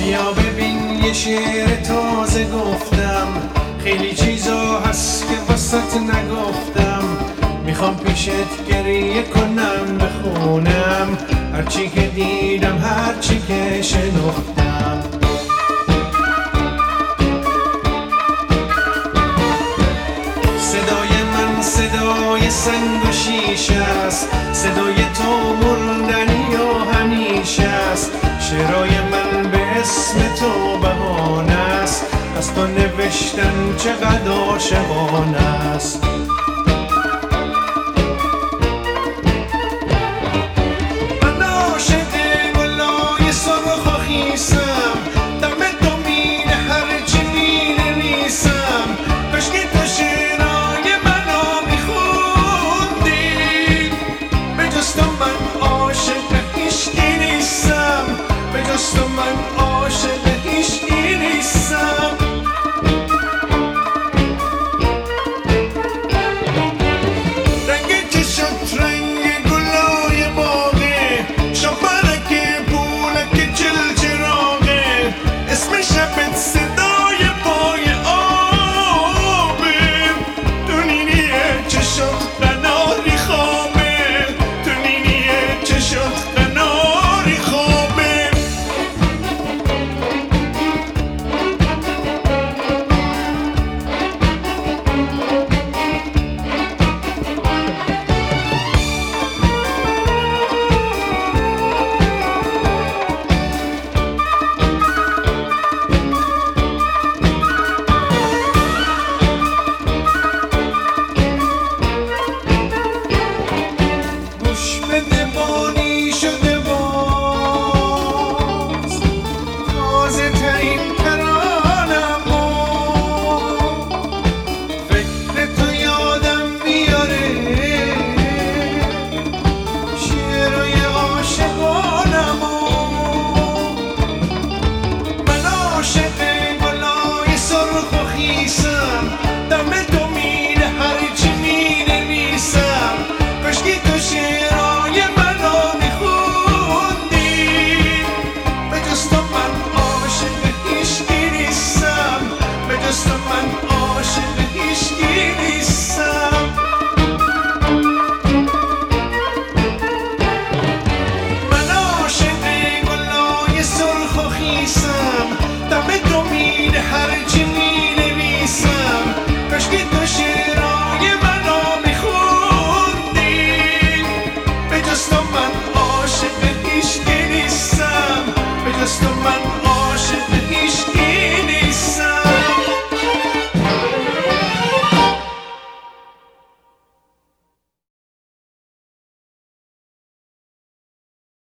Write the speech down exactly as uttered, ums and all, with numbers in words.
بیا ببین یه شعر تازه گفتم، خیلی چیزا هست که واسط نگفتم. میخوام پیشت گریه کنم بخونم هرچی که دیدم هرچی که شنفتم. صدای من صدای سنگ و شیشه است، صدای تو موندنی و همیشه است. شعرهای من به اسم تو بهانه است، از تو نوشتن چقدر عاشقانه است. من عاشق گلای سرخ و خیسم، دم تو مینه هرچی مینویسم. کاشکی تو شعرهای منو میخوندی، به جز تو من عاشق هیچکی نیستم، به جز تو من عاشق هیچکی نیستم. رنگ چشات رنگ گلای باغه، شمرک پولک چلچراغه. اسم شبت صدای پای آبه، تو نینیه چشات قناری خوابه، تو نینیه چشات قناری خوابه. گوش بده بانی شده باز، تازه ترین ترانم و فکر تو یادم میاره، شعرهای عاشقانم و من عاشق گلای سرخ و خیسم، دم تو میره هرچی مینویسم. کاشکی تو شعرهای منو میخوندی، به جز تو من عاشق هیچکی نیستم، به جز تو من عاشق هیچکی نیستم. من عاشق گلای سرخ و خیسم، دم تو میره هرچی مینویسم. کاشکی تو شعرهای منو میخوندی، به جز تو من عاشق هیچکی نیستم، به جز تو من